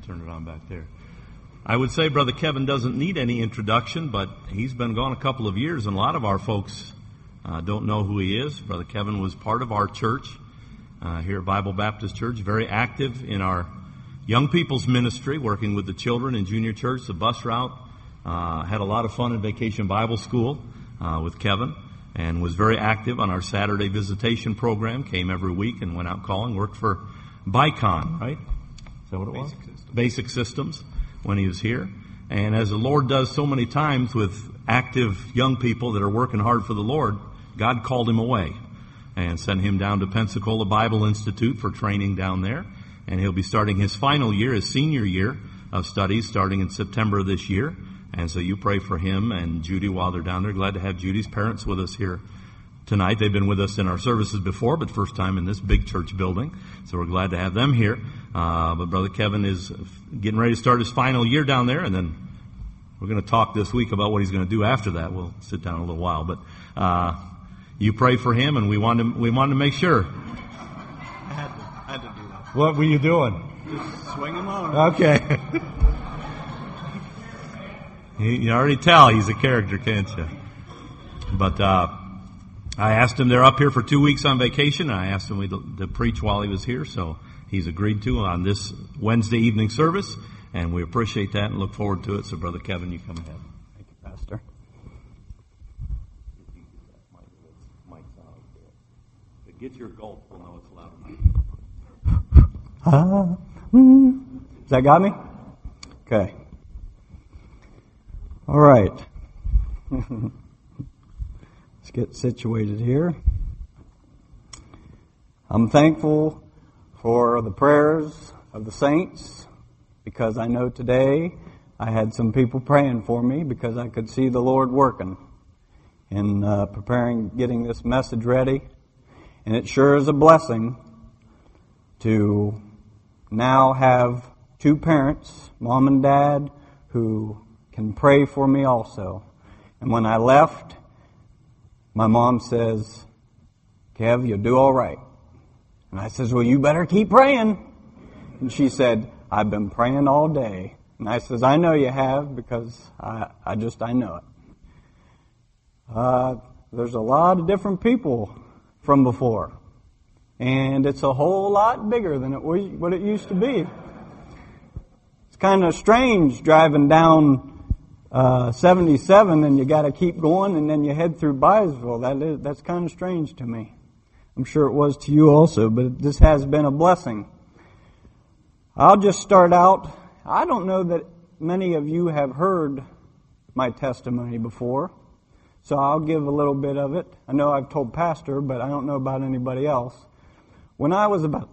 turn it on back there. I would say Brother Kevin doesn't need any introduction, but he's been gone a couple of years, and a lot of our folks don't know who he is. Brother Kevin was part of our church here at Bible Baptist Church, very active in our young people's ministry, working with the children in junior church, the bus route. Had a lot of fun in Vacation Bible School with Kevin, and was very active on our Saturday visitation program, came every week and went out calling, worked for Bicon, right? Is that what it was? Basic Systems when he was here. And as the Lord does so many times with active young people that are working hard for the Lord, God called him away and sent him down to Pensacola Bible Institute for training down there. And he'll be starting his final year, his senior year of studies, starting in September of this year. And so you pray for him and Judy while they're down there. Glad to have Judy's parents with us here tonight. They've been with us in our services before, but first time in this big church building. So we're glad to have them here. But Brother Kevin is getting ready to start his final year down there, and then we're going to talk this week about what he's going to do after that. We'll sit down a little while. But you pray for him, and we wanted to make sure. I had to do that. What were you doing? Just swing him on. Okay. You already tell he's a character, can't you? But I asked him, they're up here for 2 weeks on vacation, and I asked him to preach while he was here, so he's agreed to on this Wednesday evening service, and we appreciate that and look forward to it. So, Brother Kevin, you come ahead. Thank you, Pastor. Get your gulp, we'll know it's loud enough. Has that got me? Okay. All right. Let's get situated here. I'm thankful for the prayers of the saints, because I know today I had some people praying for me because I could see the Lord working in preparing, getting this message ready. And it sure is a blessing to now have two parents, Mom and Dad, who can pray for me also. And when I left, my mom says, Kev, you'll do all right. And I says, well, you better keep praying. And she said, I've been praying all day. And I says, I know you have, because I know it. There's a lot of different people from before. And it's a whole lot bigger than what it used to be. It's kind of strange driving down 77 and you got to keep going and then you head through Byesville. That's kind of strange to me. I'm sure it was to you also, but this has been a blessing. I'll just start out. I don't know that many of you have heard my testimony before, so I'll give a little bit of it. I know I've told Pastor, but I don't know about anybody else. When I was about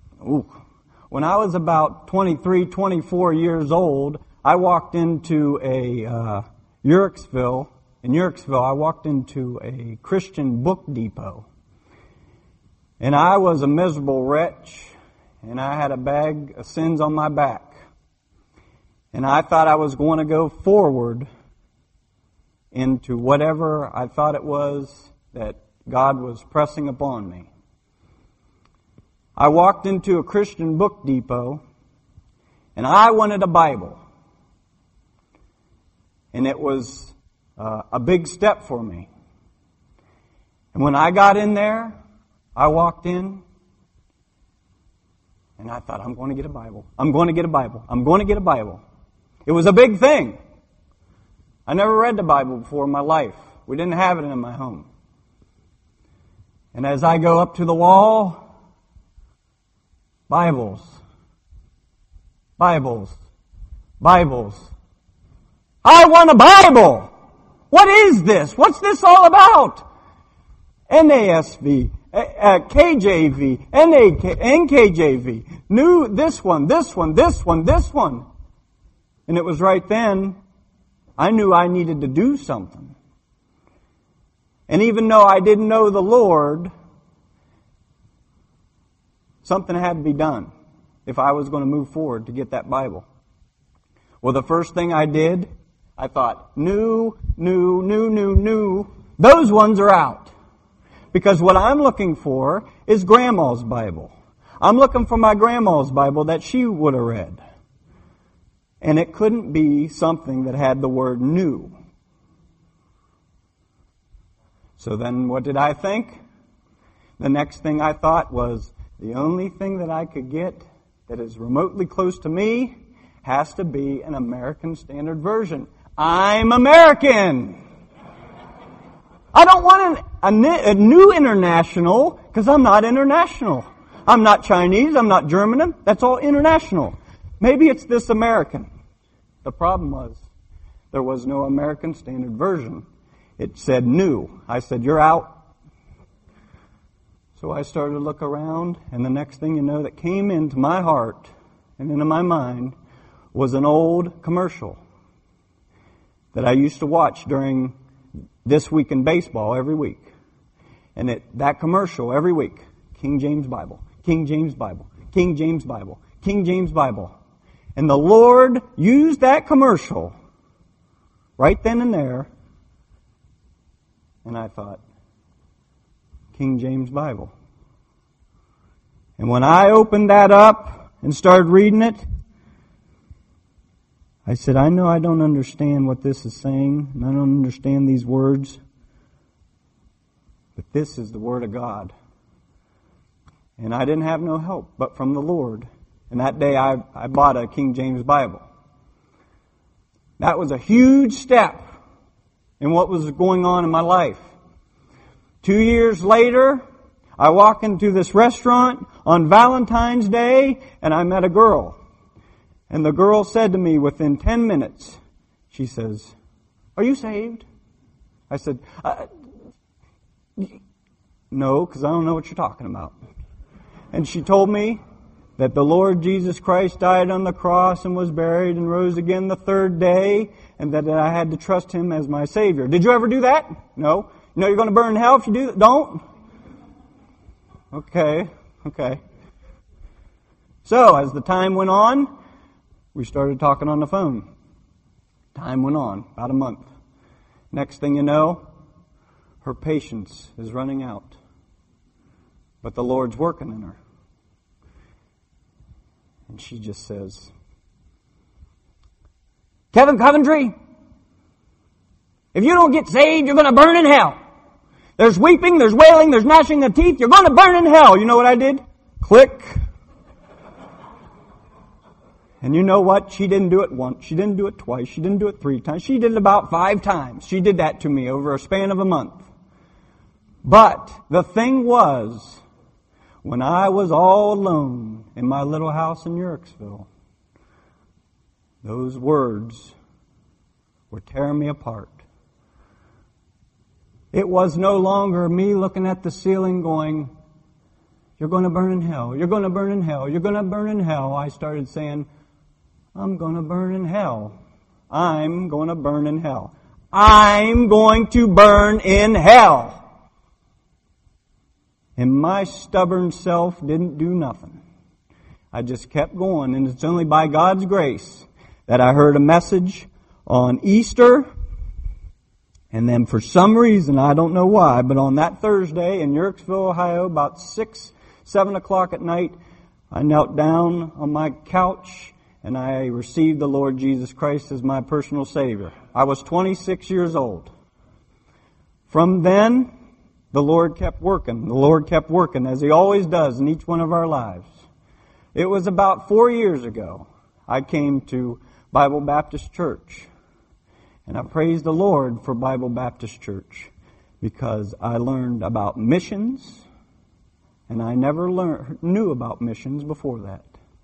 23, 24 years old, I walked into Uhrichsville. In Uhrichsville, I walked into a Christian book depot. And I was a miserable wretch, and I had a bag of sins on my back. And I thought I was going to go forward into whatever I thought it was that God was pressing upon me. I walked into a Christian book depot, and I wanted a Bible. And it was a big step for me. And when I got in there, I walked in, and I thought, I'm going to get a Bible. I'm going to get a Bible. I'm going to get a Bible. It was a big thing. I never read the Bible before in my life. We didn't have it in my home. And as I go up to the wall, Bibles. Bibles. Bibles. I want a Bible! What is this? What's this all about? NASB, KJV, NKJV, new, this one. And it was right then I knew I needed to do something. And even though I didn't know the Lord, something had to be done if I was going to move forward to get that Bible. Well, the first thing I did, I thought, new. Those ones are out. Because what I'm looking for is Grandma's Bible. I'm looking for my Grandma's Bible that she would have read. And it couldn't be something that had the word new. So then what did I think? The next thing I thought was, the only thing that I could get that is remotely close to me has to be an American Standard Version. I'm American! I don't want a new international, because I'm not international. I'm not Chinese, I'm not German, that's all international. Maybe it's this American. The problem was, there was no American Standard Version. It said new. I said, you're out. So I started to look around, and the next thing you know that came into my heart and into my mind was an old commercial that I used to watch during This Week in Baseball every week. And that commercial every week, King James Bible, King James Bible, King James Bible, King James Bible. And the Lord used that commercial right then and there. And I thought, King James Bible. And when I opened that up and started reading it, I said, I know I don't understand what this is saying, and I don't understand these words, but this is the Word of God. And I didn't have no help but from the Lord. And that day I bought a King James Bible. That was a huge step in what was going on in my life. 2 years later, I walk into this restaurant on Valentine's Day, and I met a girl. And the girl said to me within 10 minutes, she says, "Are you saved?" I said, "No, because I don't know what you're talking about." And she told me that the Lord Jesus Christ died on the cross and was buried and rose again the third day, and that I had to trust Him as my Savior. Did you ever do that? No. You know you're going to burn in hell if you do that? Don't? Okay. So, as the time went on, we started talking on the phone. Time went on, about a month. Next thing you know, her patience is running out. But the Lord's working in her. And she just says, "Kevin Coventry, if you don't get saved, you're going to burn in hell. There's weeping, there's wailing, there's gnashing of teeth. You're going to burn in hell." You know what I did? Click. And you know what? She didn't do it once. She didn't do it twice. She didn't do it 3 times. She did it about 5 times. She did that to me over a span of a month. But the thing was, when I was all alone in my little house in Yerkesville, those words were tearing me apart. It was no longer me looking at the ceiling going, "You're going to burn in hell. You're going to burn in hell. You're going to burn in hell." I started saying, "I'm going to burn in hell. I'm going to burn in hell. I'm going to burn in hell." And my stubborn self didn't do nothing. I just kept going, and it's only by God's grace that I heard a message on Easter. And then for some reason, I don't know why, but on that Thursday in Yerkesville, Ohio, about 6, 7 o'clock at night, I knelt down on my couch and I received the Lord Jesus Christ as my personal Savior. I was 26 years old. From then, the Lord kept working. The Lord kept working as He always does in each one of our lives. It was about 4 years ago I came to Bible Baptist Church. And I praise the Lord for Bible Baptist Church because I learned about missions, and I never knew about missions before that.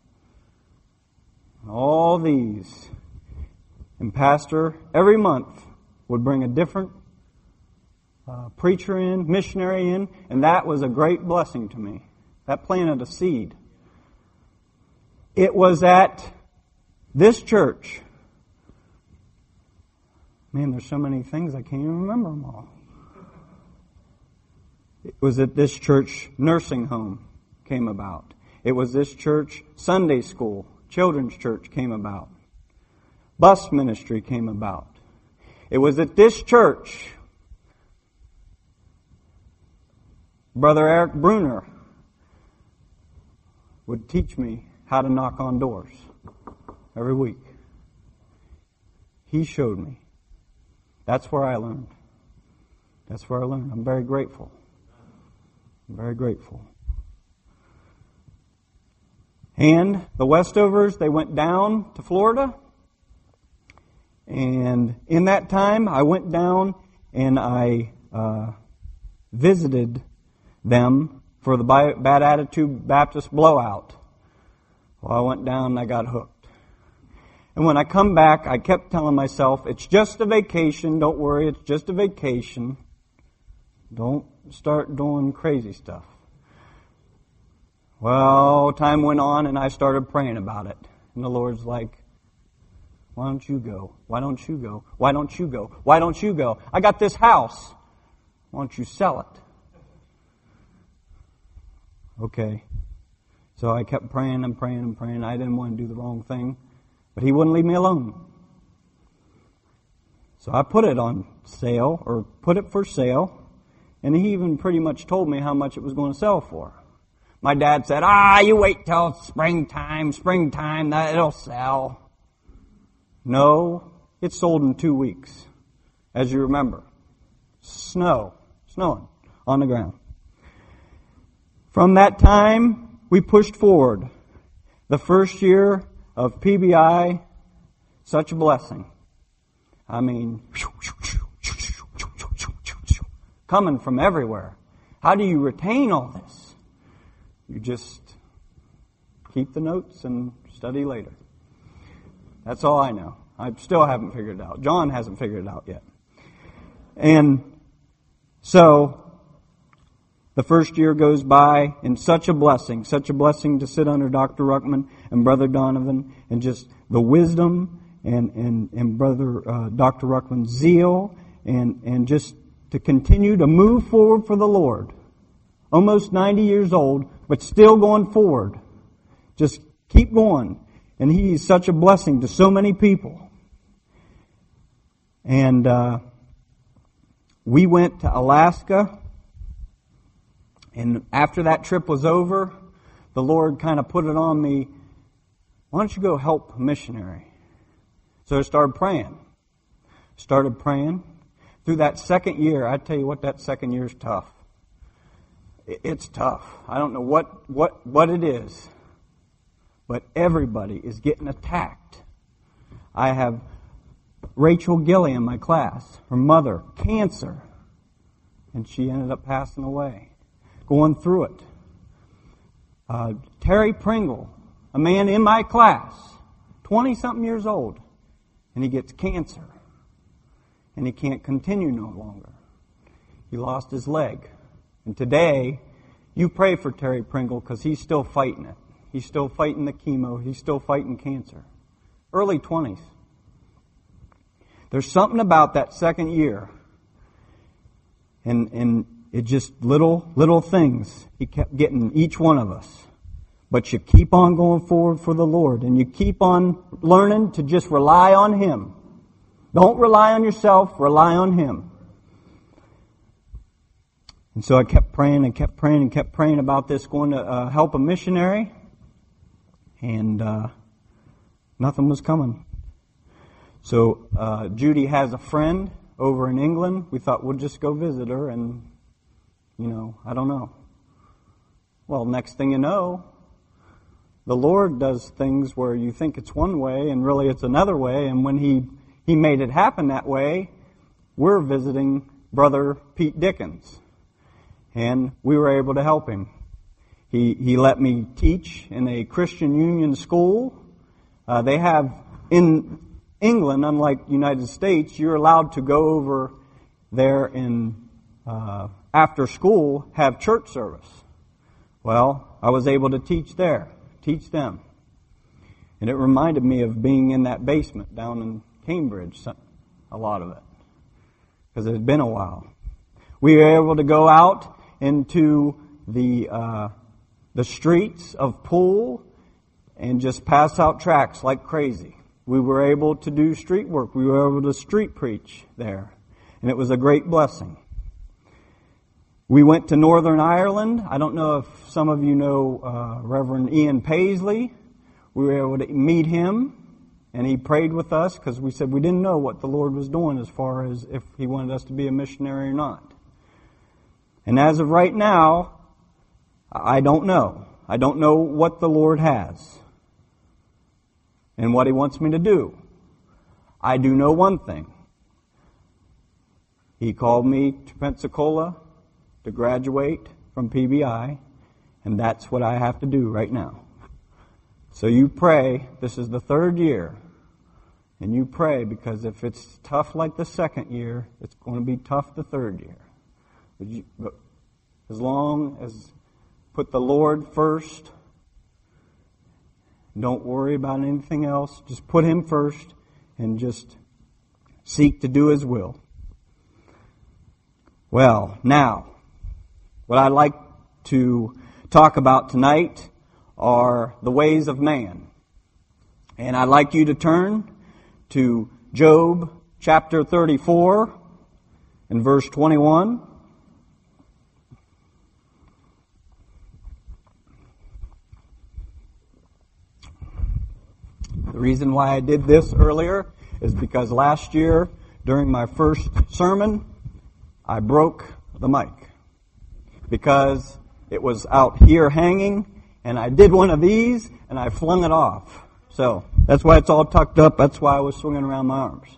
All these. And Pastor, every month, would bring a different preacher in, missionary in, and that was a great blessing to me. That planted a seed. It was at this church. Man, there's so many things I can't even remember them all. It was at this church nursing home came about. It was this church Sunday school, children's church came about. Bus ministry came about. It was at this church Brother Eric Bruner would teach me how to knock on doors every week. He showed me. That's where I learned. That's where I learned. I'm very grateful. I'm very grateful. And the Westovers, they went down to Florida. And in that time, I went down and I visited them for the Bad Attitude Baptist blowout. Well, I went down and I got hooked. And when I come back, I kept telling myself, it's just a vacation. Don't worry, it's just a vacation. Don't start doing crazy stuff. Well, time went on and I started praying about it. And the Lord's like, why don't you go? Why don't you go? Why don't you go? Why don't you go? I got this house. Why don't you sell it? Okay. So I kept praying and praying and praying. I didn't want to do the wrong thing. But He wouldn't leave me alone. So I put it on sale, or put it for sale. And He even pretty much told me how much it was going to sell for. My dad said, you wait till springtime, it'll sell. No, it sold in 2 weeks, as you remember. Snowing on the ground. From that time, we pushed forward. The first year of PBI, such a blessing. I mean, coming from everywhere. How do you retain all this? You just keep the notes and study later. That's all I know. I still haven't figured it out. John hasn't figured it out yet. And so, the first year goes by in such a blessing to sit under Dr. Ruckman and Brother Donovan, and just the wisdom and Brother Dr. Ruckman's zeal, and just to continue to move forward for the Lord. Almost 90 years old, but still going forward. Just keep going. And He's such a blessing to so many people. And we went to Alaska. And after that trip was over, the Lord kind of put it on me, why don't you go help a missionary? So I started praying. Through that second year, I tell you what, that second year is tough. It's tough. I don't know what it is. But everybody is getting attacked. I have Rachel Gilly in my class. Her mother, cancer. And she ended up passing away. Going through it. Terry Pringle, a man in my class, 20-something years old. And he gets cancer. And he can't continue no longer. He lost his leg. And today, you pray for Terry Pringle because he's still fighting it. He's still fighting the chemo. He's still fighting cancer. Early 20s. There's something about that second year. And it just little things. He kept getting each one of us. But you keep on going forward for the Lord. And you keep on learning to just rely on Him. Don't rely on yourself. Rely on Him. And so I kept praying about this, going to help a missionary. And nothing was coming. So Judy has a friend over in England. We thought we'll just go visit her and, I don't know. Well, next thing you know, the Lord does things where you think it's one way and really it's another way. And when He made it happen that way, we're visiting Brother Pete Dickens. And we were able to help him. He let me teach in a Christian Union school. They have, in England, unlike United States, you're allowed to go over there and after school have church service. Well, I was able to teach them. And it reminded me of being in that basement down in Cambridge, a lot of it, because it had been a while. We were able to go out into the streets of Poole and just pass out tracts like crazy. We were able to do street work. We were able to street preach there. And it was a great blessing. We went to Northern Ireland. I don't know if some of you know Reverend Ian Paisley. We were able to meet him and he prayed with us because we said we didn't know what the Lord was doing as far as if he wanted us to be a missionary or not. And as of right now, I don't know. I don't know what the Lord has and what he wants me to do. I do know one thing. He called me to Pensacola to graduate from PBI, and that's what I have to do right now. So you pray. This is the third year. And you pray, because if it's tough like the second year, it's going to be tough the third year. But as long as put the Lord first, don't worry about anything else. Just put Him first and just seek to do His will. Well, now, what I'd like to talk about tonight are the ways of man. And I'd like you to turn to Job chapter 34 and verse 21. The reason why I did this earlier is because last year, during my first sermon, I broke the mic because it was out here hanging, and I did one of these, and I flung it off. So that's why it's all tucked up. That's why I was swinging around my arms.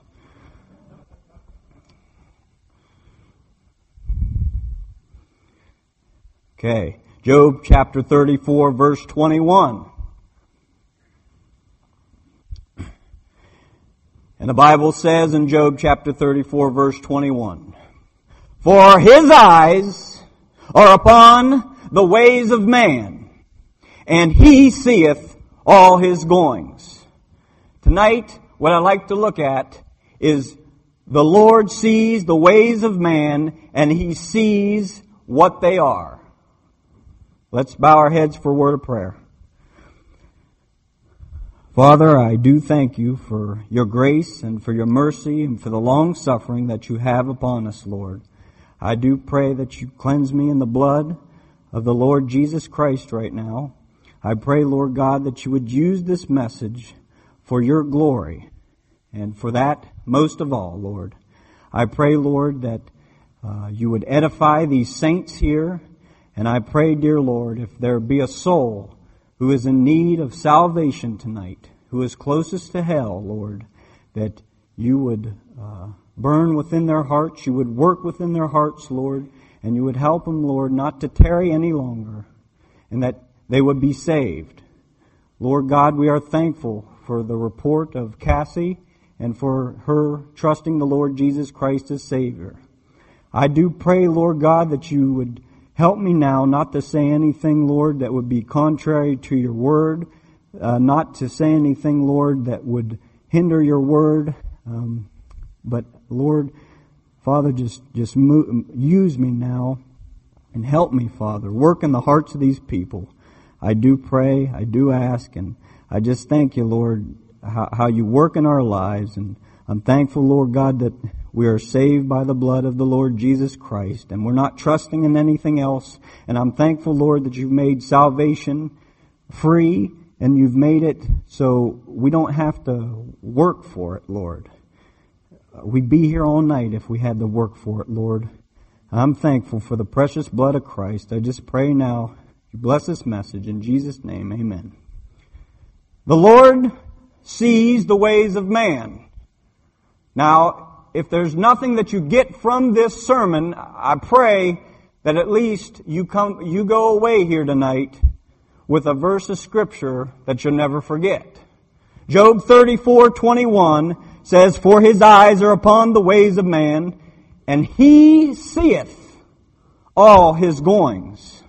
Okay, Job chapter 34, verse 21. And the Bible says in Job chapter 34, verse 21, "For his eyes are upon the ways of man, and he seeth all his goings." Tonight, what I'd like to look at is the Lord sees the ways of man, and He sees what they are. Let's bow our heads for a word of prayer. Father, I do thank You for Your grace and for Your mercy and for the long suffering that You have upon us, Lord. I do pray that You cleanse me in the blood of the Lord Jesus Christ right now. I pray, Lord God, that You would use this message for Your glory. And for that, most of all, Lord, I pray, Lord, that You would edify these saints here. And I pray, dear Lord, if there be a soul who is in need of salvation tonight, who is closest to hell, Lord, that You would burn within their hearts, You would work within their hearts, Lord, and You would help them, Lord, not to tarry any longer, and that they would be saved. Lord God, we are thankful for the report of Cassie and for her trusting the Lord Jesus Christ as Savior. I do pray, Lord God, that You would help me now not to say anything, Lord, that would be contrary to Your word, not to say anything, Lord, that would hinder Your word. But, Lord, Father, just use me now and help me, Father. Work in the hearts of these people. I do pray, I do ask, and I just thank You, Lord, how You work in our lives. And I'm thankful, Lord God, that we are saved by the blood of the Lord Jesus Christ, and we're not trusting in anything else. And I'm thankful, Lord, that You've made salvation free, and You've made it so we don't have to work for it, Lord. We'd be here all night if we had to work for it, Lord. I'm thankful for the precious blood of Christ. I just pray now, You bless this message. In Jesus' name, amen. The Lord sees the ways of man. Now, if there's nothing that you get from this sermon, I pray that at least you go away here tonight with a verse of Scripture that you'll never forget. Job 34:21 says, "For his eyes are upon the ways of man, and he seeth all his goings."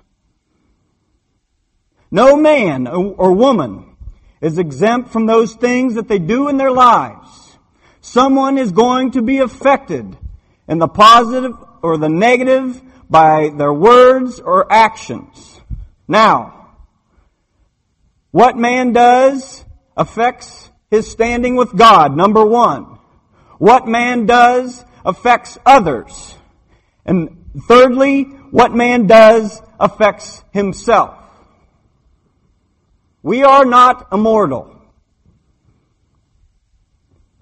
No man or woman is exempt from those things that they do in their lives. Someone is going to be affected in the positive or the negative by their words or actions. Now, what man does affects his standing with God, number one. What man does affects others. And thirdly, what man does affects himself. We are not immortal.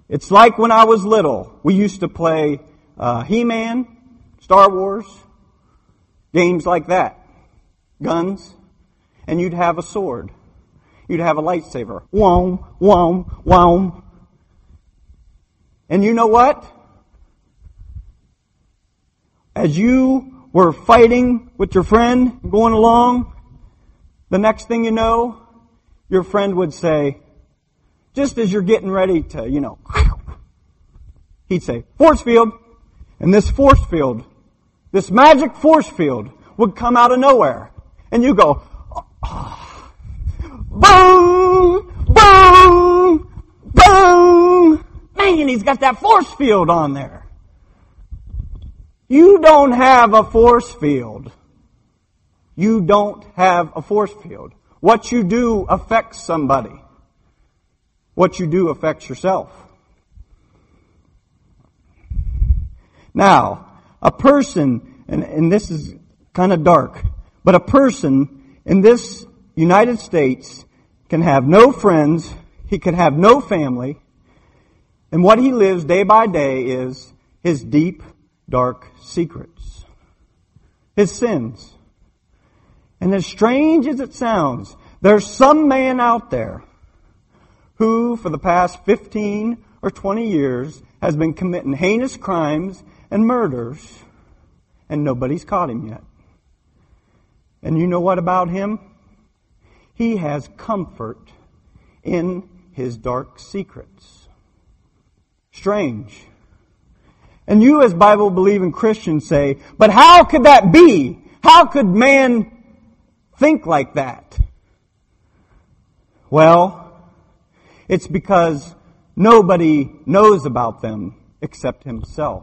It's like when I was little. We used to play He-Man, Star Wars, games like that. Guns. And you'd have a sword. You'd have a lightsaber. Whom, whom, whom. And you know what? As you were fighting with your friend, going along, the next thing you know, your friend would say, just as you're getting ready to, he'd say, force field. And this force field, this magic force field, would come out of nowhere. And you go, oh, boom, boom, boom. Man, he's got that force field on there. You don't have a force field. You don't have a force field. What you do affects somebody. What you do affects yourself. Now, a person, and this is kind of dark, but a person in this United States can have no friends, he can have no family, and what he lives day by day is his deep, dark secrets, his sins. And as strange as it sounds, there's some man out there who, for the past 15 or 20 years, has been committing heinous crimes and murders, and nobody's caught him yet. And you know what about him? He has comfort in his dark secrets. Strange. And you as Bible-believing Christians say, but how could that be? How could man think like that? Well, it's because nobody knows about them except himself.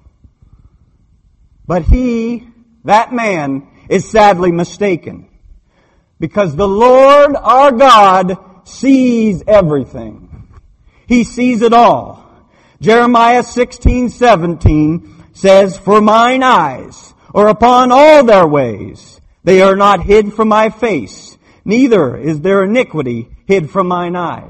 But he, that man, is sadly mistaken. Because the Lord our God sees everything. He sees it all. Jeremiah 16:17 says, for mine eyes are upon all their ways. They are not hid from my face. Neither is their iniquity hid from mine eyes.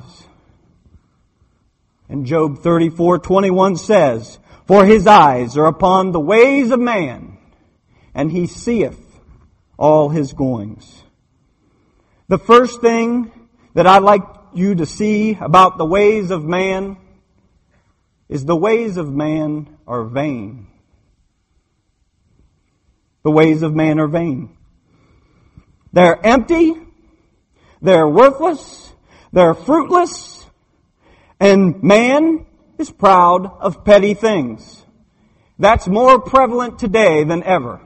And Job 34:21 says, for his eyes are upon the ways of man, and he seeth all his goings. The first thing that I'd like you to see about the ways of man is the ways of man are vain. The ways of man are vain. They're empty, they're worthless, they're fruitless, and man is proud of petty things. That's more prevalent today than ever.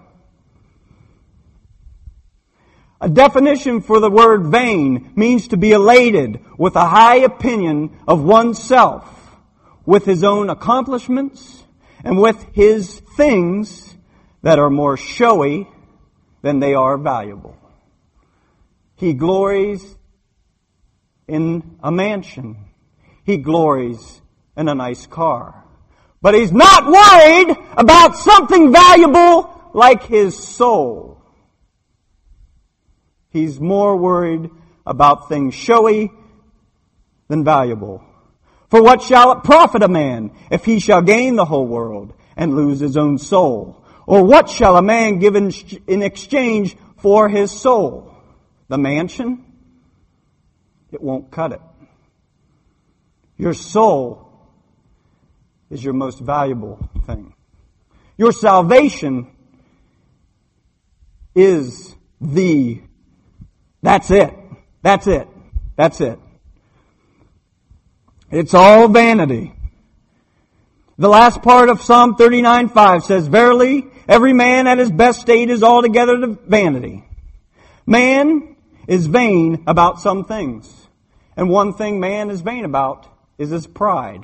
A definition for the word vain means to be elated with a high opinion of oneself, with his own accomplishments, and with his things that are more showy than they are valuable. He glories in a mansion. He glories in a nice car. But he's not worried about something valuable like his soul. He's more worried about things showy than valuable. For what shall it profit a man if he shall gain the whole world and lose his own soul? Or what shall a man give in exchange for his soul? The mansion? It won't cut it. Your soul is your most valuable thing. Your salvation is that's it. That's it. That's it. It's all vanity. The last part of Psalm 39:5 says, verily, every man at his best state is altogether vanity. Man is vain about some things. And one thing man is vain about is his pride.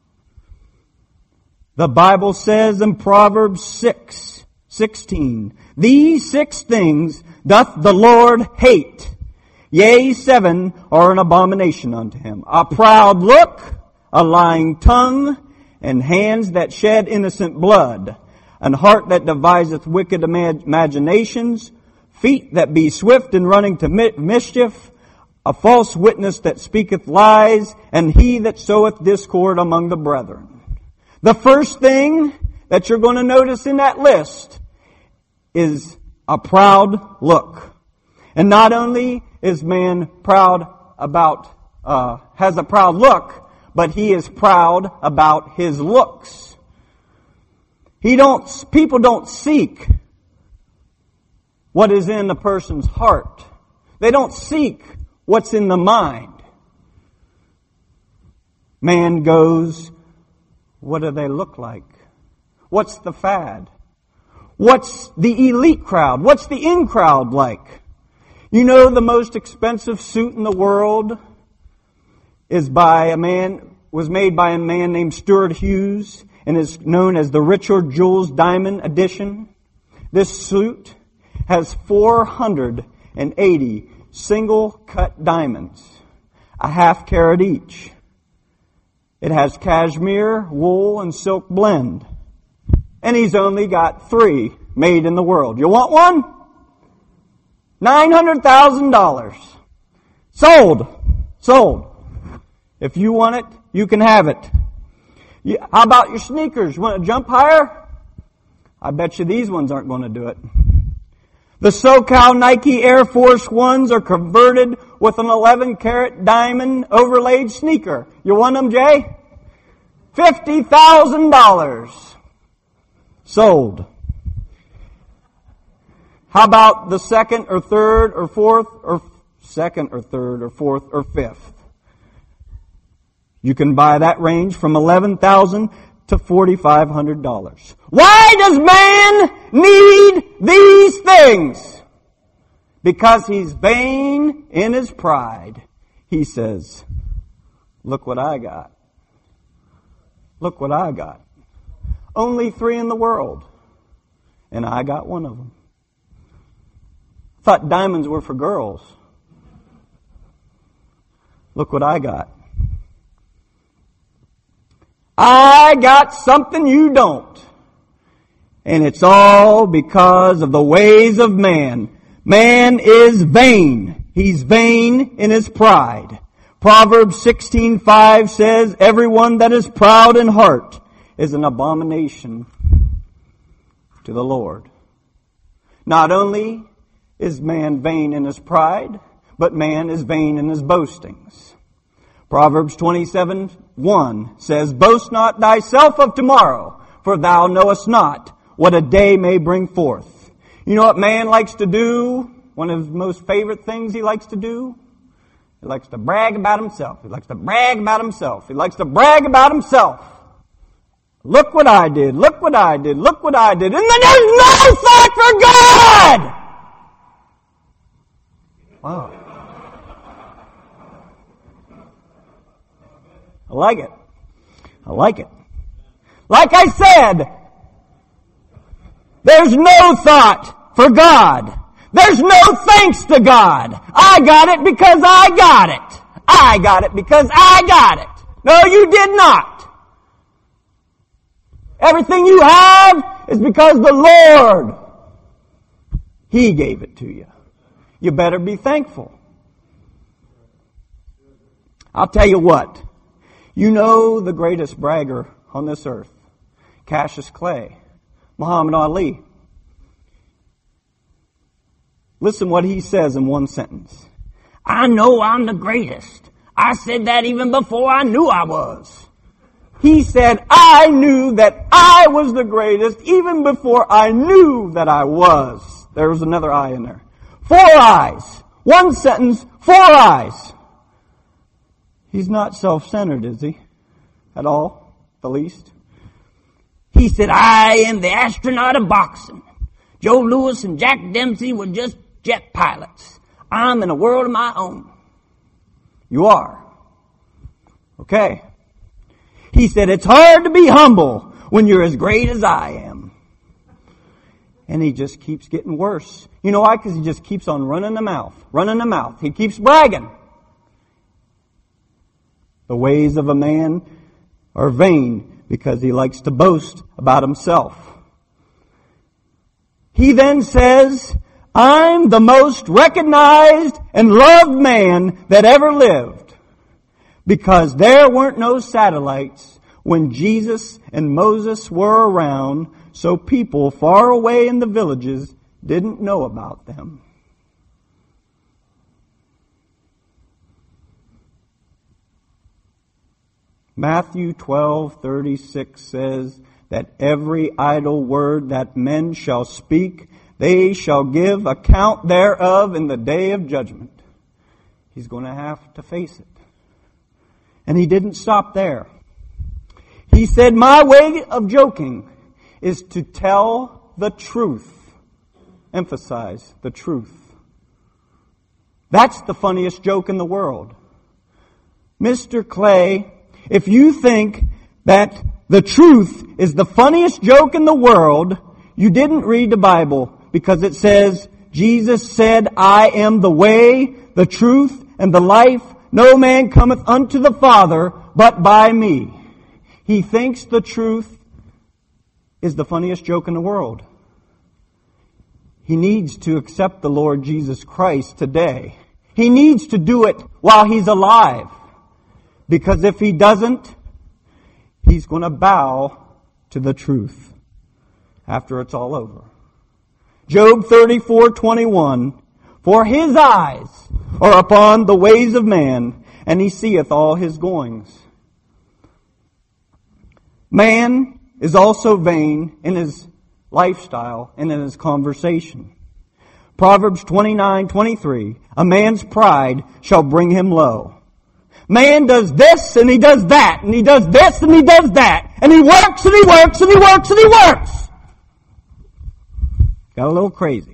The Bible says in Proverbs 6:16, these 6 things doth the Lord hate. Yea, 7 are an abomination unto him. A proud look, a lying tongue, and hands that shed innocent blood, an heart that deviseth wicked imaginations, feet that be swift in running to mischief, a false witness that speaketh lies, and he that soweth discord among the brethren. The first thing that you're going to notice in that list is a proud look. And not only is man proud has a proud look, but he is proud about his looks. People don't seek what is in a person's heart. They don't seek what's in the mind. Man goes, what do they look like? What's the fad? What's the elite crowd? What's the in crowd like? You know, the most expensive suit in the world was made by a man named Stuart Hughes and is known as the Richard Jules Diamond Edition. This suit has 480 single cut diamonds, a half carat each. It has cashmere, wool, and silk blend. And he's only got 3 made in the world. You want one? $900,000. Sold. If you want it, you can have it. How about your sneakers? You want to jump higher? I bet you these ones aren't going to do it. The SoCal Nike Air Force Ones are converted with an 11-carat diamond overlaid sneaker. You want them, Jay? $50,000. Sold. How about the second or third or fourth or fifth? You can buy that range from $11,000 to $4,500. Why does man need these things? Because he's vain in his pride. He says, look what I got. Look what I got. Only 3 in the world. And I got one of them. I thought diamonds were for girls. Look what I got. I got something you don't. And it's all because of the ways of man. Man is vain. He's vain in his pride. Proverbs 16:5 says, everyone that is proud in heart is an abomination to the Lord. Not only is man vain in his pride, but man is vain in his boastings. Proverbs 27:1 says, boast not thyself of tomorrow, for thou knowest not what a day may bring forth. You know what man likes to do? One of his most favorite things he likes to do? He likes to brag about himself. He likes to brag about himself. He likes to brag about himself. Look what I did. Look what I did. Look what I did. And then there's no thought for God! Wow. I like it. I like it. Like I said, there's no thought for God. There's no thanks to God. I got it because I got it. I got it because I got it. No, you did not. Everything you have is because the Lord, He gave it to you. You better be thankful. I'll tell you what. You know the greatest bragger on this earth, Cassius Clay, Muhammad Ali. Listen what he says in one sentence. I know I'm the greatest. I said that even before I knew I was. He said, I knew that I was the greatest even before I knew that I was. There was another I in there. 4 eyes. One sentence, 4 eyes. He's not self-centered, is he? At all, the least. He said, I am the astronaut of boxing. Joe Louis and Jack Dempsey were just jet pilots. I'm in a world of my own. You are. Okay. He said, it's hard to be humble when you're as great as I am. And he just keeps getting worse. You know why? Because he just keeps on running the mouth. He keeps bragging. The ways of a man are vain because he likes to boast about himself. He then says, I'm the most recognized and loved man that ever lived. Because there weren't no satellites when Jesus and Moses were around, so people far away in the villages didn't know about them. Matthew 12:36 says that every idle word that men shall speak, they shall give account thereof in the day of judgment. He's going to have to face it. And he didn't stop there. He said, my way of joking is to tell the truth. Emphasize the truth. That's the funniest joke in the world. Mr. Clay, if you think that the truth is the funniest joke in the world, you didn't read the Bible, because it says, Jesus said, I am the way, the truth, and the life. No man cometh unto the Father but by me. He thinks the truth is the funniest joke in the world. He needs to accept the Lord Jesus Christ today. He needs to do it while he's alive. Because if he doesn't, he's going to bow to the truth after it's all over. Job 34:21, for his eyes are upon the ways of man, and he seeth all his goings. Man is also vain in his lifestyle and in his conversation. Proverbs 29:23, a man's pride shall bring him low. Man does this and he does that, and he does this and he does that, and he works and he works and he works and he works. Got a little crazy.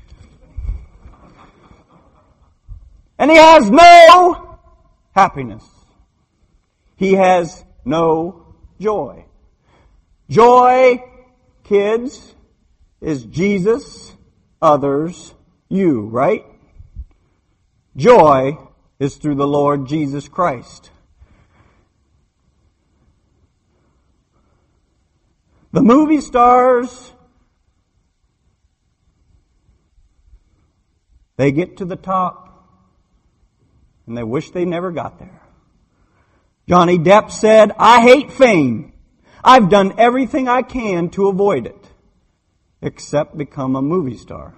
And he has no happiness. He has no joy. Joy, kids, is Jesus, others, you, right? Joy is through the Lord Jesus Christ. The movie stars, they get to the top and they wish they never got there. Johnny Depp said, I hate fame. I've done everything I can to avoid it, except become a movie star.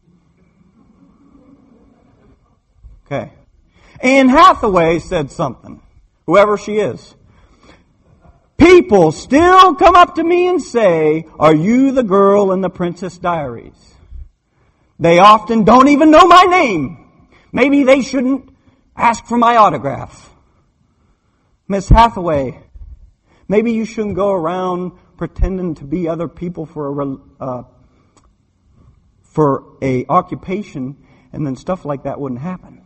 Okay. Anne Hathaway said something, whoever she is. People still come up to me and say, are you the girl in the Princess Diaries? They often don't even know my name. Maybe they shouldn't ask for my autograph. Miss Hathaway, maybe you shouldn't go around pretending to be other people for a occupation, and then stuff like that wouldn't happen.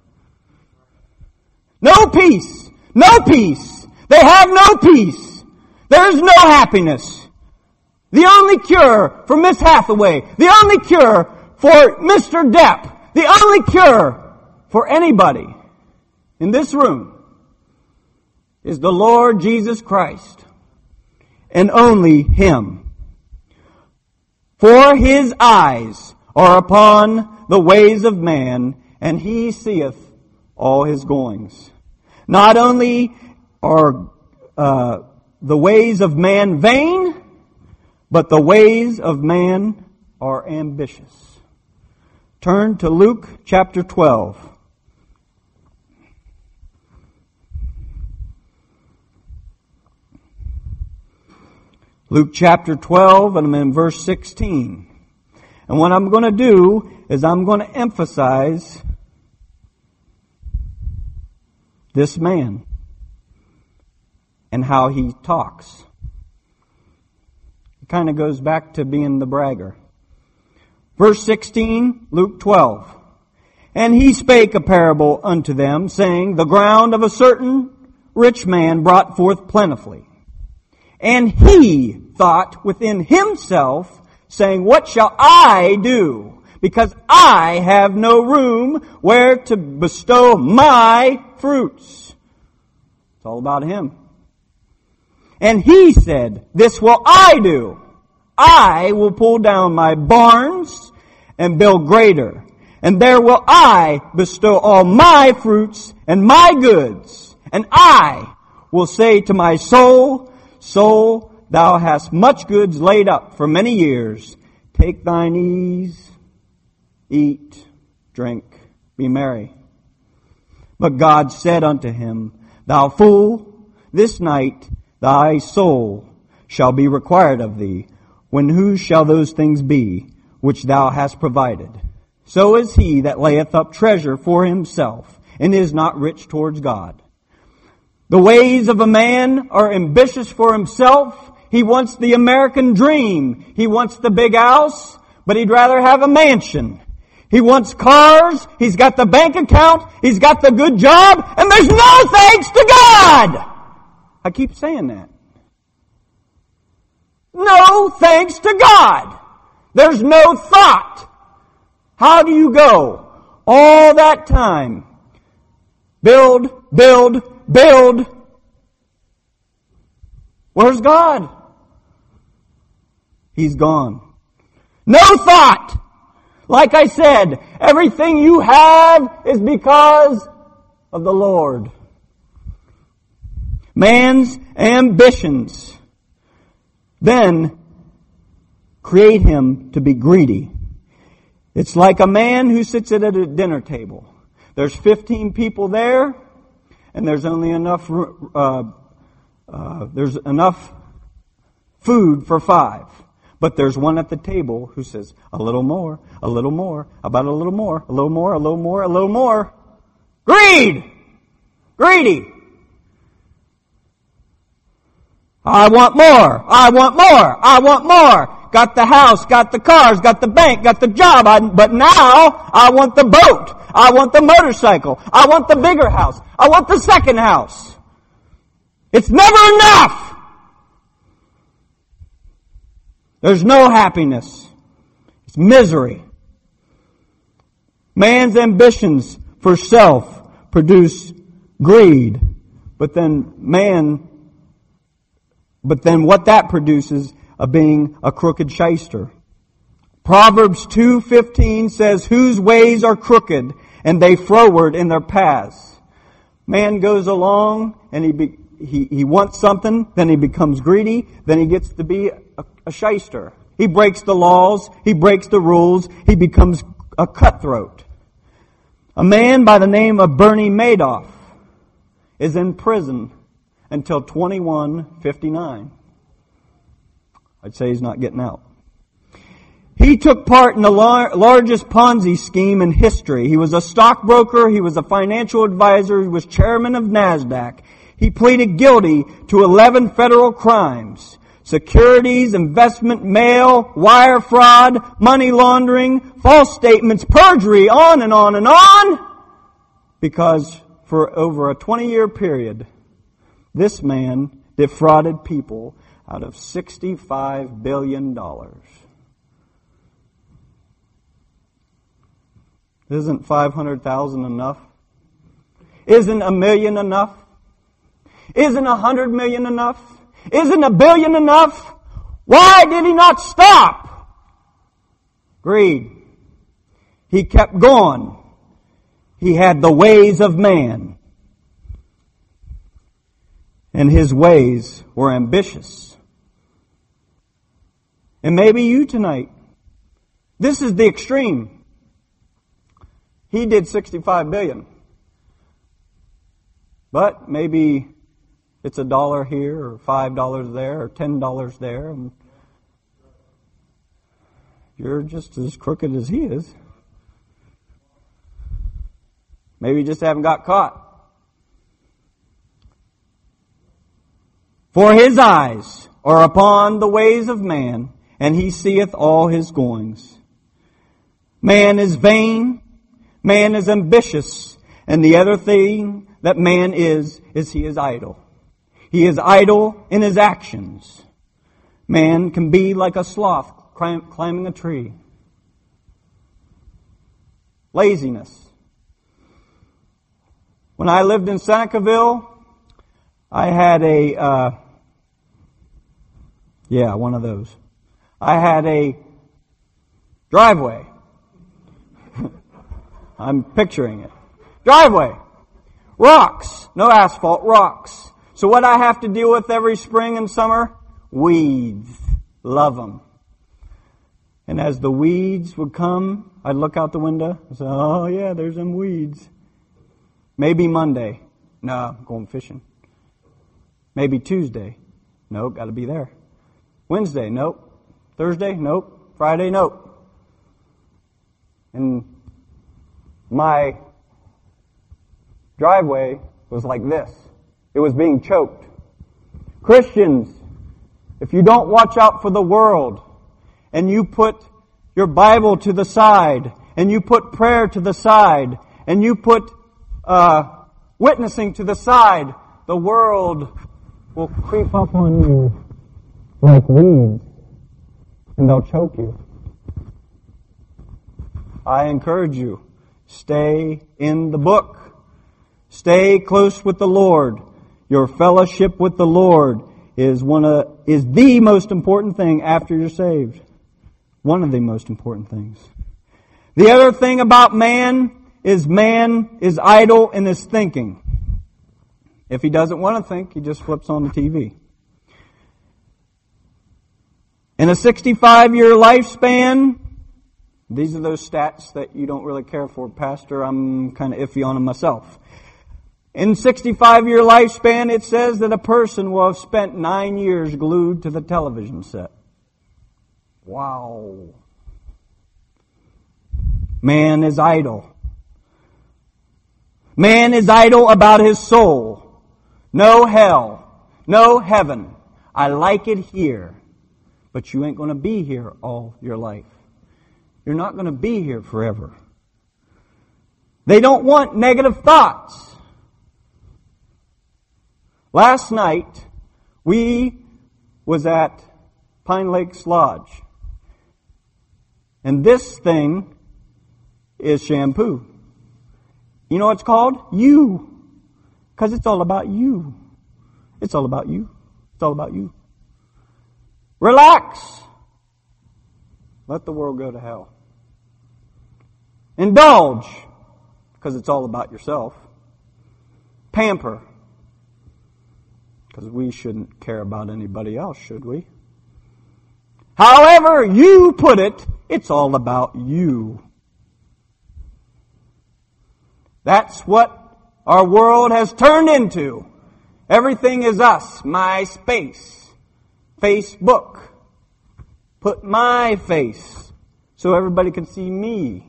No peace! No peace! They have no peace! There is no happiness! The only cure for Miss Hathaway, the only cure for Mr. Depp, the only cure for anybody in this room is the Lord Jesus Christ, and only Him. For His eyes are upon the ways of man, and He seeth all his goings. Not only are the ways of man vain, but the ways of man are ambitious. Turn to Luke chapter 12. Luke chapter 12, and I'm in verse 16. And what I'm going to do is I'm going to emphasize this man and how he talks. It kind of goes back to being the bragger. Verse 16, Luke 12. And he spake a parable unto them, saying, the ground of a certain rich man brought forth plentifully. And he thought within himself, saying, what shall I do? Because I have no room where to bestow my fruits. It's all about him. And he said, this will I do. I will pull down my barns and build greater. And there will I bestow all my fruits and my goods. And I will say to my soul, Soul, thou hast much goods laid up for many years. Take thine ease, eat, drink, be merry. But God said unto him, Thou fool, this night thy soul shall be required of thee. When whose shall those things be which thou hast provided? So is he that layeth up treasure for himself, and is not rich towards God. The ways of a man are ambitious for himself. He wants the American dream. He wants the big house, but he'd rather have a mansion. He wants cars. He's got the bank account. He's got the good job, and there's no thanks to God. I keep saying that. No thanks to God. There's no thought. How do you go all that time? Build, build, build. Where's God? He's gone. No thought. Like I said, everything you have is because of the Lord. Man's ambitions then create him to be greedy. It's like a man who sits at a dinner table. There's 15 people there, and there's only enough food for 5. But there's one at the table who says, a little more, about a little more, a little more, a little more, a little more. Greed! Greedy! I want more, I want more, I want more. Got the house, got the cars, got the bank, got the job, but now I want the boat. I want the motorcycle. I want the bigger house. I want the second house. It's never enough. There's no happiness. It's misery. Man's ambitions for self produce greed. But then what that produces of being a crooked shyster. Proverbs 2:15 says, Whose ways are crooked, and they froward in their paths. Man goes along, and he wants something, then he becomes greedy, then he gets to be a shyster. He breaks the laws, he breaks the rules, he becomes a cutthroat. A man by the name of Bernie Madoff is in prison until 2159. I'd say he's not getting out. He took part in the largest Ponzi scheme in history. He was a stockbroker, he was a financial advisor, he was chairman of NASDAQ. He pleaded guilty to 11 federal crimes. Securities, investment, mail, wire fraud, money laundering, false statements, perjury, on and on and on. Because for over a 20-year period, this man defrauded people out of $65 billion. Isn't 500,000 enough? Isn't $1 million enough? Isn't 100 million enough? Isn't $1 billion enough? Why did he not stop? Greed. He kept going. He had the ways of man. And his ways were ambitious. And maybe you tonight. This is the extreme. He did 65 billion. But maybe it's $1 here or $5 there or $10 there. And you're just as crooked as he is. Maybe you just haven't got caught. For his eyes are upon the ways of man, and he seeth all his goings. Man is vain, man is ambitious, and the other thing that man is he is idle. He is idle in his actions. Man can be like a sloth climbing a tree. Laziness. When I lived in Senecaville, I had one of those. I had a driveway, I'm picturing it. Driveway. Rocks. No asphalt, rocks. So what I have to deal with every spring and summer? Weeds. Love them. And as the weeds would come, I'd look out the window and say, oh yeah, there's them weeds. Maybe Monday. No, I'm going fishing. Maybe Tuesday. Nope, got to be there. Wednesday, nope. Thursday, nope. Friday, nope. And my driveway was like this. It was being choked. Christians, if you don't watch out for the world, and you put your Bible to the side, and you put prayer to the side, and you put witnessing to the side, the world will creep up on you like weeds, and they'll choke you. I encourage you, stay in the book. Stay close with the Lord. Your fellowship with the Lord is the most important thing after you're saved. One of the most important things. The other thing about man is idle in his thinking. If he doesn't want to think, he just flips on the TV. In a 65-year lifespan, these are those stats that you don't really care for, Pastor. I'm kind of iffy on them myself. In 65-year lifespan, it says that a person will have spent 9 years glued to the television set. Wow. Man is idle. Man is idle about his soul. No hell. No heaven. I like it here. But you ain't going to be here all your life. You're not going to be here forever. They don't want negative thoughts. Last night, we was at Pine Lakes Lodge. And this thing is shampoo. You know what it's called? You. Because it's all about you. It's all about you. It's all about you. Relax. Let the world go to hell. Indulge. Because it's all about yourself. Pamper. Because we shouldn't care about anybody else, should we? However you put it, it's all about you. That's what our world has turned into. Everything is us. MySpace. Facebook. Put my face so everybody can see me.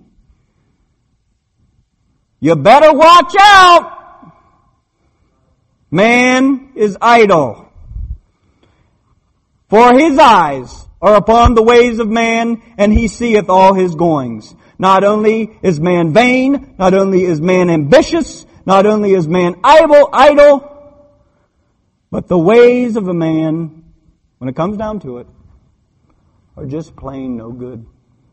You better watch out! Man is idle. For his eyes are upon the ways of man, and he seeth all his goings. Not only is man vain, not only is man ambitious, not only is man idle, but the ways of a man, when it comes down to it, are just plain no good.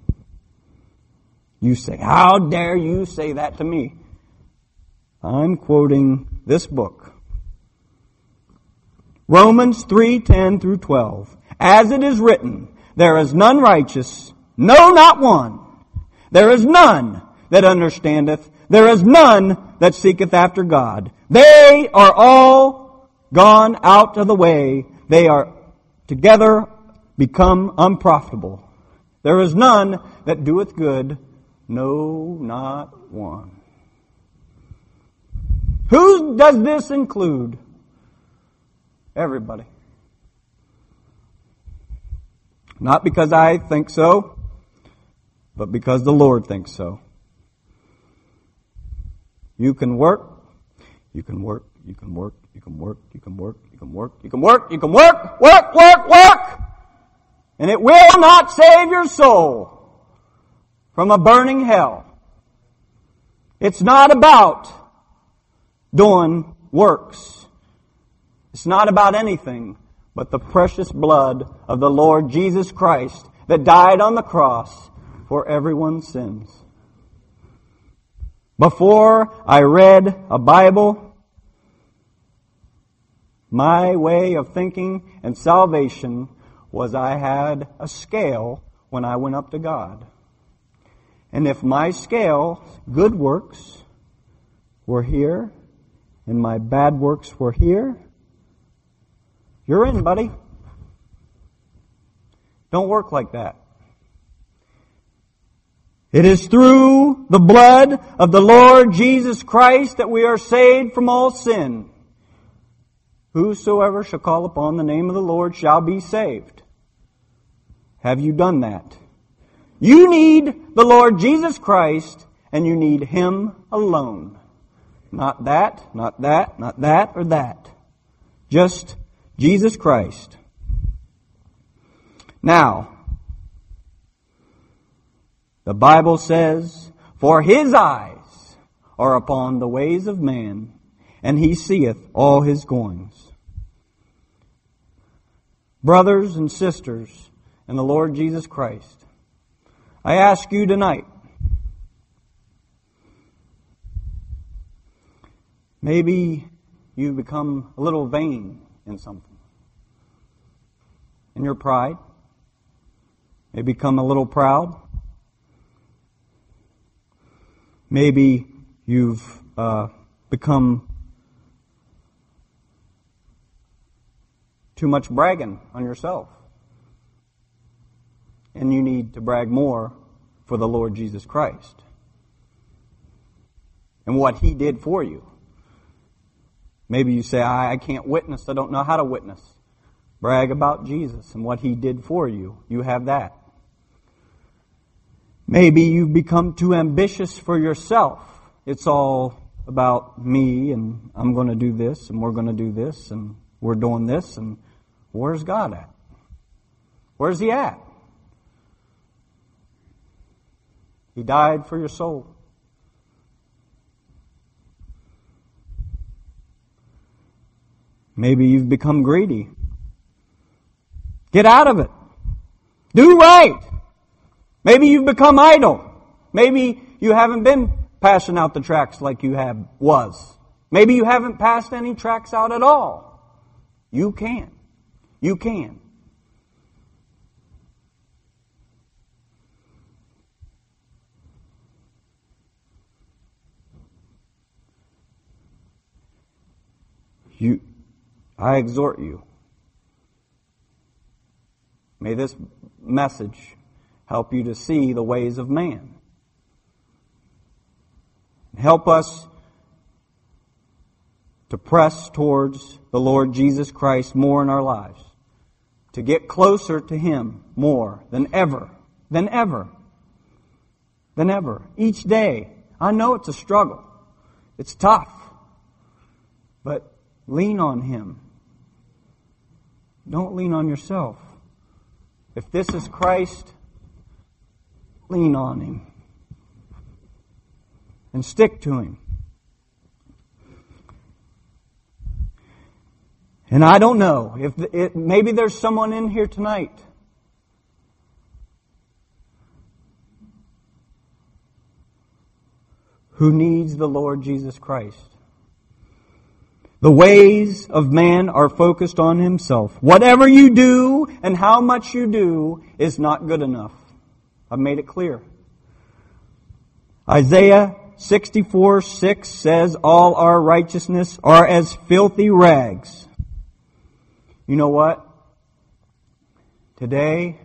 You say, how dare you say that to me? I'm quoting this book. Romans 3:10 through 12. As it is written, there is none righteous, no, not one. There is none that understandeth. There is none that seeketh after God. They are all gone out of the way. They are together become unprofitable. There is none that doeth good, no, not one. Who does this include? Everybody. Not because I think so, but because the Lord thinks so. You can work, you can work, you can work, you can work, you can work, you can work, you can work, you can work, work, and it will not save your soul from a burning hell. It's not about doing works. It's not about anything but the precious blood of the Lord Jesus Christ that died on the cross for everyone's sins. Before I read a Bible, my way of thinking and salvation was I had a scale when I went up to God. And if my scale, good works, were here, and my bad works were here, you're in, buddy. Don't work like that. It is through the blood of the Lord Jesus Christ that we are saved from all sin. Whosoever shall call upon the name of the Lord shall be saved. Have you done that? You need the Lord Jesus Christ, and you need Him alone. Not that, not that, not that, or that. Just Jesus Christ. Now, the Bible says, for His eyes are upon the ways of man, and He seeth all his goings. Brothers and sisters in the Lord Jesus Christ, I ask you tonight, maybe you become a little vain in something. In your pride. May become a little proud. Maybe you've become too much bragging on yourself. And you need to brag more for the Lord Jesus Christ and what He did for you. Maybe you say, I can't witness. I don't know how to witness. Brag about Jesus and what He did for you. You have that. Maybe you've become too ambitious for yourself. It's all about me, and I'm going to do this, and we're going to do this, and we're doing this, and where's God at? Where's He at? He died for your soul. Maybe you've become greedy. Get out of it. Do right. Maybe you've become idle. Maybe you haven't been passing out the tracts like you was. Maybe you haven't passed any tracts out at all. You can. You can. I exhort you. May this message help you to see the ways of man. Help us to press towards the Lord Jesus Christ more in our lives. To get closer to Him more than ever. Than ever. Than ever. Each day. I know it's a struggle. It's tough. But lean on Him. Don't lean on yourself. If this is Christ, lean on Him. And stick to Him. And I don't know, maybe there's someone in here tonight who needs the Lord Jesus Christ. The ways of man are focused on himself. Whatever you do and how much you do is not good enough. I've made it clear. Isaiah 64:6 says, all our righteousness are as filthy rags. You know what? Today,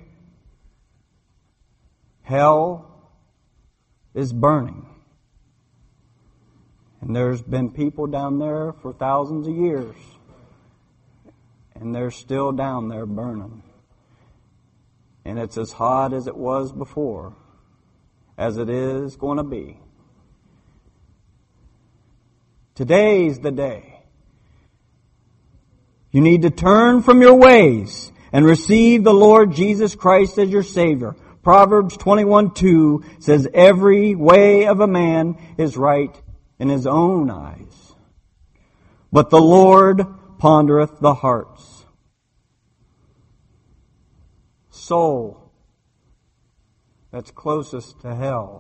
hell is burning. And there's been people down there for thousands of years. And they're still down there burning. And it's as hot as it was before, as it is going to be. Today's the day. You need to turn from your ways and receive the Lord Jesus Christ as your Savior. Proverbs 21:2 says, every way of a man is right in his own eyes, but the Lord pondereth the hearts. Soul that's closest to hell,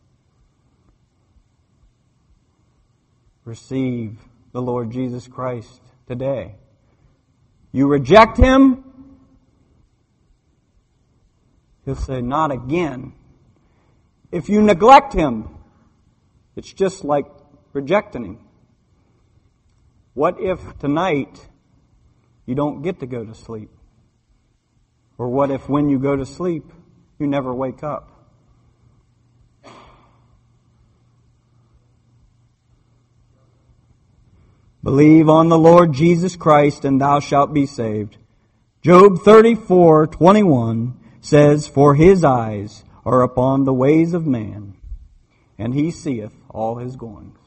receive the Lord Jesus Christ today. You reject Him, He'll say, not again. If you neglect Him, it's just like rejecting Him. What if tonight you don't get to go to sleep? Or what if when you go to sleep, you never wake up? Believe on the Lord Jesus Christ, and thou shalt be saved. Job 34:21 says, For His eyes are upon the ways of man, and He seeth all his goings.